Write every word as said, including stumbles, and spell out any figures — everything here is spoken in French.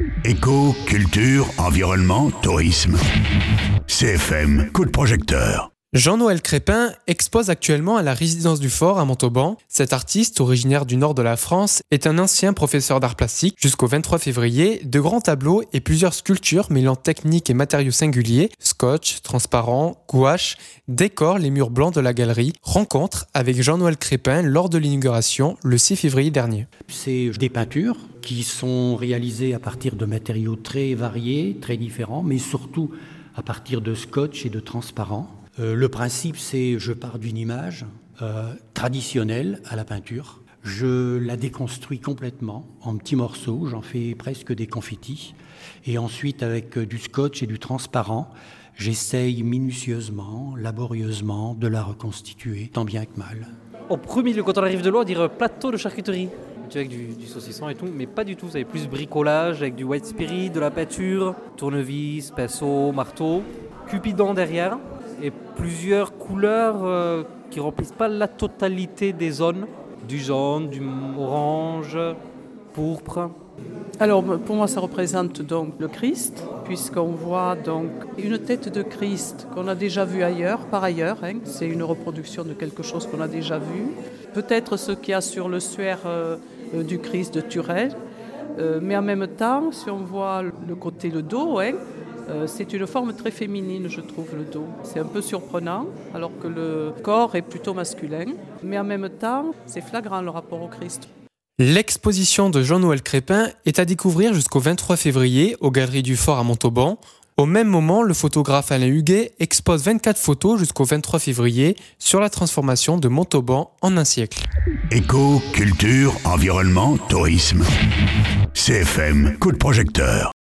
Éco, culture, environnement, tourisme. C F M, coup de projecteur. Jean-Noël Crépin expose actuellement à la résidence du Fort à Montauban. Cet artiste, originaire du nord de la France, est un ancien professeur d'art plastique. Jusqu'au vingt-trois février, de grands tableaux et plusieurs sculptures mêlant techniques et matériaux singuliers, scotch, transparent, gouache, décorent les murs blancs de la galerie. Rencontre avec Jean-Noël Crépin lors de l'inauguration le six février dernier. C'est des peintures qui sont réalisées à partir de matériaux très variés, très différents, mais surtout à partir de scotch et de transparent. Euh, le principe, c'est je pars d'une image euh, traditionnelle à la peinture. Je la déconstruis complètement en petits morceaux, j'en fais presque des confettis. Et ensuite, avec du scotch et du transparent, j'essaye minutieusement, laborieusement de la reconstituer, tant bien que mal. Au premier lieu, quand on arrive de loin, on dirait plateau de charcuterie. Avec du, du saucisson et tout, mais pas du tout. Vous avez plus bricolage avec du white spirit, de la peinture, tournevis, pinceau, marteau, cupidon derrière. Et plusieurs couleurs euh, qui ne remplissent pas la totalité des zones, du jaune, du orange, pourpre. Alors pour moi ça représente donc le Christ, puisqu'on voit donc une tête de Christ qu'on a déjà vue ailleurs, par ailleurs, hein. C'est une reproduction de quelque chose qu'on a déjà vu. Peut-être ce qu'il y a sur le suaire euh, du Christ de Turel, euh, mais en même temps, si on voit le côté, le dos, hein, Euh, c'est une forme très féminine, je trouve, le dos. C'est un peu surprenant, alors que le corps est plutôt masculin. Mais en même temps, c'est flagrant le rapport au Christ. L'exposition de Jean-Noël Crépin est à découvrir jusqu'au vingt-trois février aux Galeries du Fort à Montauban. Au même moment, le photographe Alain Huguet expose vingt-quatre photos jusqu'au vingt-trois février sur la transformation de Montauban en un siècle. Éco, culture, environnement, tourisme. C F M, coup de projecteur.